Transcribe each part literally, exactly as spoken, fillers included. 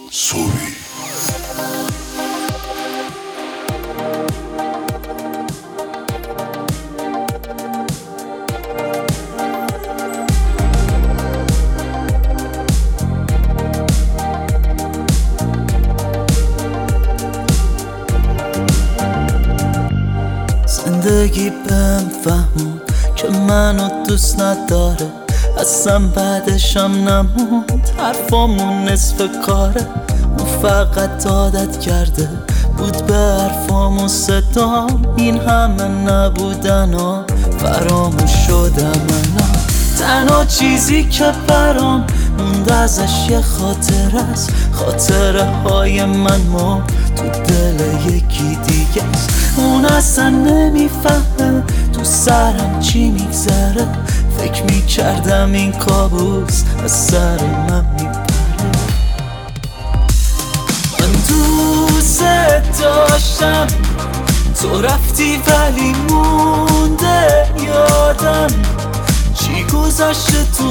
سوری زندگی بهم فهمون که منو دوست نداره، اصلا بعدشم نموند، حرفامون نصف کاره. اون فقط عادت کرده بود به حرفام و صدام، این همه نبودن ها فراموش شدم الان. تنها چیزی که برام موند ازش یه خاطر است، خاطره های من ما تو دل یکی دیگه است. اون اصلا نمیفهمه تو سرم چی میگذره، فکر میکردم این کابوس از سر من میپره. من دوست داشتم تو رفتی ولی مونده یادم، چی گذشته تو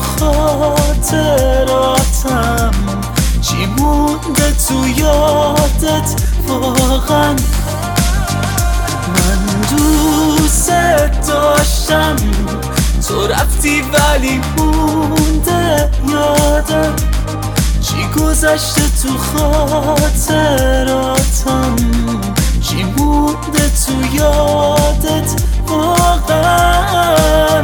خاطراتم، چی مونده تو یادت واقعا. من دوست داشتم تو رفتی ولی مونده یادم، چی گذشته تو خاطراتم، چی مونده تو یادت واقعا.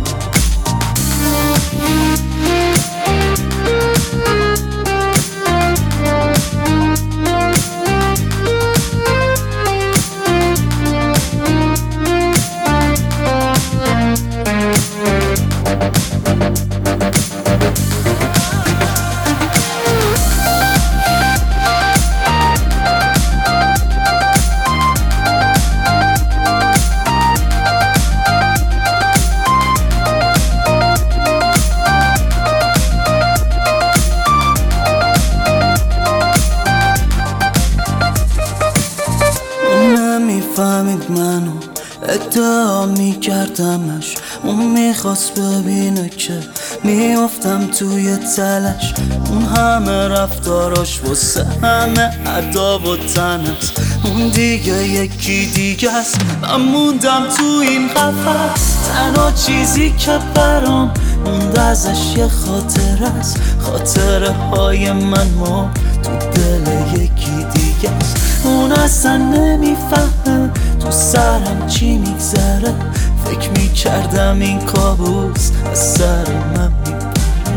فهمید منو ادعا میکردمش، اون میخواست ببینه که میافتم توی تلش. اون همه رفتاراش واسه همه ادا و تنست، اون دیگه یکی دیگه است، من موندم تو این قفس. تنها چیزی که برام موند ازش یه خاطر است، خاطره های من ما تو دل یکی دیگه است. اون اصلا نمیفهمه تو سرم چی میگذره، فکر میکردم این کابوس از سر من میپره.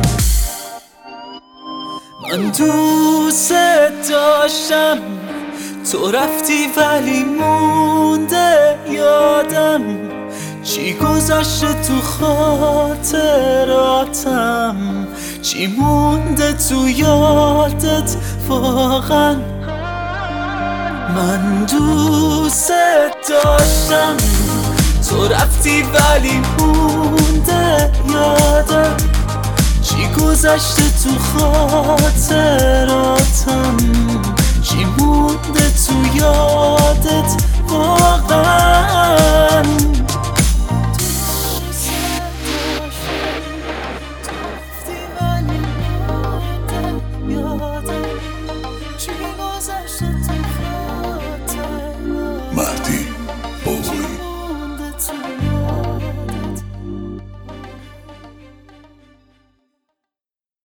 من دوست داشتم تو رفتی ولی مونده یادم، چی گذشته تو خاطراتم، چی مونده تو یادت واقعا. من دوست داشتم تو رفتی ولی مونده یادم، چی گذشته تو خاطراتم، چی مونده تو یادت واقعا.